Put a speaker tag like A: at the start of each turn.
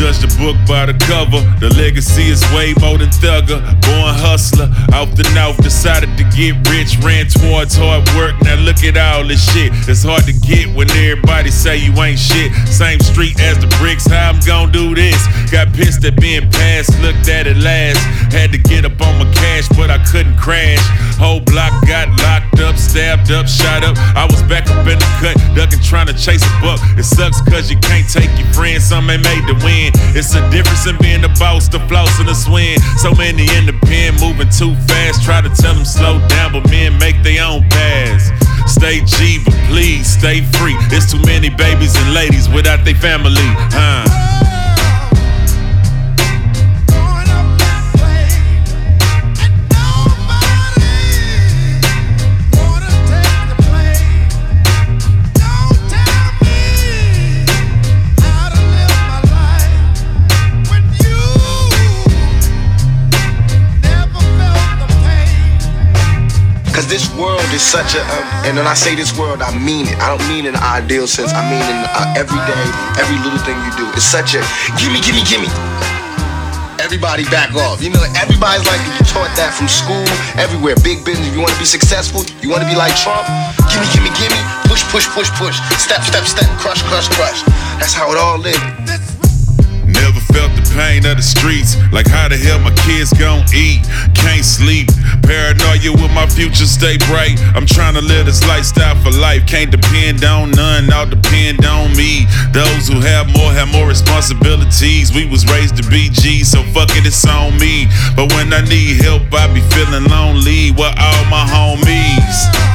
A: judge the book by the cover. The legacy is way more than thugger. Born hustler, off the north, decided to get rich. Ran towards hard work, now look at all this shit. It's hard to get when everybody say you ain't shit. Same street as the bricks, how I'm gon' do this? Got pissed at being passed, looked at it last. Had to get up on my cash, but I couldn't crash. Whole block got locked up, stabbed up, shot up. I was back up in the cut, ducking, trying to chase a buck. It sucks cause you can't take your friends, some ain't made to win. It's a difference in being the boss, the floss, and the swing. So many in the pen, moving too fast. Try to tell them slow down, but men make their own paths. Stay G, but please stay free. There's too many babies and ladies without their family,
B: Cause this world is such a, and when I say this world, I mean it. I don't mean in an ideal sense. I mean in every day, every little thing you do. It's such a gimme, gimme, gimme. Everybody back off. You know, everybody's like, you taught that from school, everywhere. Big business. If you want to be successful, you want to be like Trump. Gimme, gimme, gimme. Push, push, push, push. Step, step, step. Crush, crush, crush. That's how it all lived.
A: Never felt the pain of the streets. Like how the hell my kids gon' eat? Can't sleep. Paranoia with my future stay bright. I'm trying to live this lifestyle for life. Can't depend on none, all depend on me. Those who have more responsibilities. We was raised to be G, so fuck it, it's on me. But when I need help, I be feeling lonely. Where all my homies?